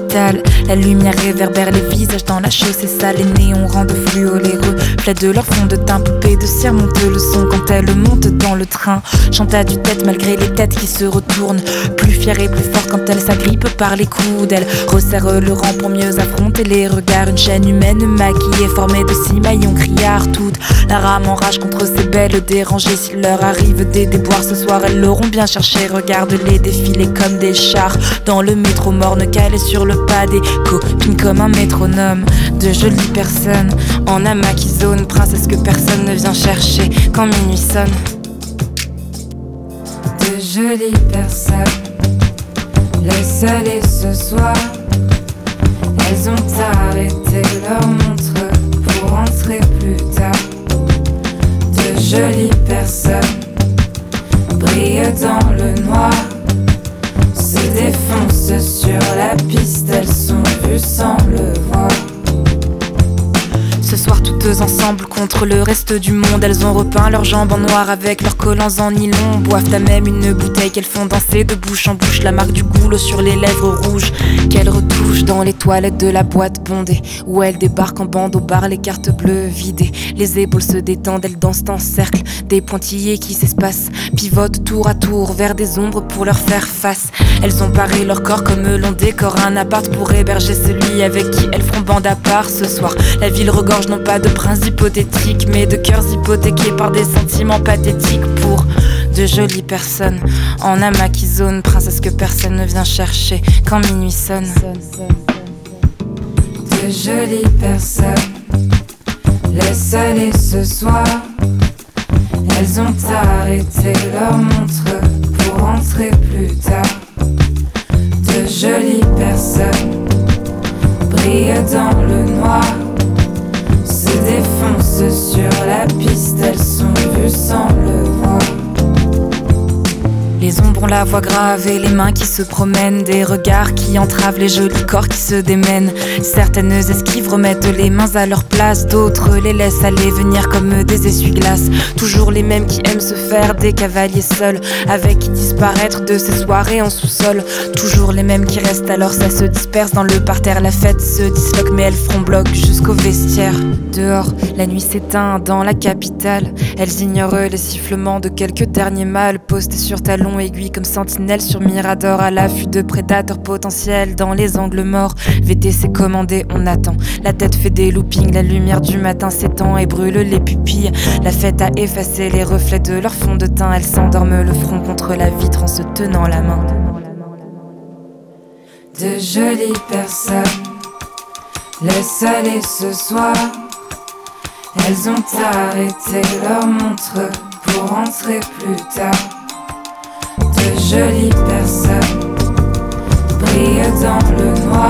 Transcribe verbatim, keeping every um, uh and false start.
capitale. La lumière réverbère les visages dans la chaussée sale. Les néons rendent fluo les reflets de leur fond de teint. Poupée de cire monte le son quand elle monte dans le train. Chante à tue-tête malgré les têtes qui se retournent. Plus fière et plus forte quand elle s'agrippe par les coudes. Elle resserre le rang pour mieux affronter les regards. Une chaîne humaine maquillée formée de six maillons criards. Toute la rame enrage contre ces belles dérangées. S'il leur arrive des déboires ce soir, elles l'auront bien cherché. Regarde-les défiler comme des chars dans le métro morne calé sur le pas des copines comme un métronome. De jolies personnes en amas qui zone, princesse que personne ne vient chercher quand minuit sonne. De jolies personnes, laisse aller ce soir. Elles ont arrêté leur montre pour rentrer plus tard. De jolies personnes brillent dans le noir, se défoncent sur la piste, elles sont vues sans le voir. Ce soir toutes ensemble contre le reste du monde. Elles ont repeint leurs jambes en noir avec leurs collants en nylon. Boivent à même une bouteille qu'elles font danser de bouche en bouche. La marque du goulot sur les lèvres rouges qu'elles retouchent dans les toilettes de la boîte bondée où elles débarquent en bande au bar, les cartes bleues vidées. Les épaules se détendent, elles dansent en cercle. Des pointillés qui s'espacent, pivotent tour à tour vers des ombres pour leur faire face. Elles ont paré leur corps comme l'on décore un appart pour héberger celui avec qui elles feront bande à part ce soir. La ville regorge non pas de princes hypothétiques mais de cœurs hypothéqués par des sentiments pathétiques pour de jolies personnes en amas qui zone, princesse que personne ne vient chercher quand minuit sonne. De jolies personnes, laisse aller ce soir. Elles ont arrêté leur montre pour rentrer plus tard. De jolies personnes brillent dans le noir, se défoncent sur la piste, elles sont vues sans le voir. Les ombres ont la voix grave et les mains qui se promènent. Des regards qui entravent les jolis corps qui se démènent. Certaines esquivent, remettent les mains à leur place. D'autres les laissent aller venir comme des essuie-glaces. Toujours les mêmes qui aiment se faire des cavaliers seuls, avec qui disparaître de ces soirées en sous-sol. Toujours les mêmes qui restent alors ça se disperse dans le parterre. La fête se disloque mais elles feront bloc jusqu'au vestiaire. Dehors, la nuit s'éteint dans la capitale. Elles ignorent les sifflements de quelques derniers mâles postés sur talons aiguilles comme sentinelles sur Mirador, à l'affût de prédateurs potentiels dans les angles morts. V T C commandé, on attend. La tête fait des loopings, la lumière du matin s'étend et brûle les pupilles. La fête a effacé les reflets de leur fond de teint. Elles s'endorment le front contre la vitre en se tenant la main. De jolies personnes, laisse aller ce soir. Elles ont arrêté leur montre pour rentrer plus tard. De jolies personnes brillent dans le noir.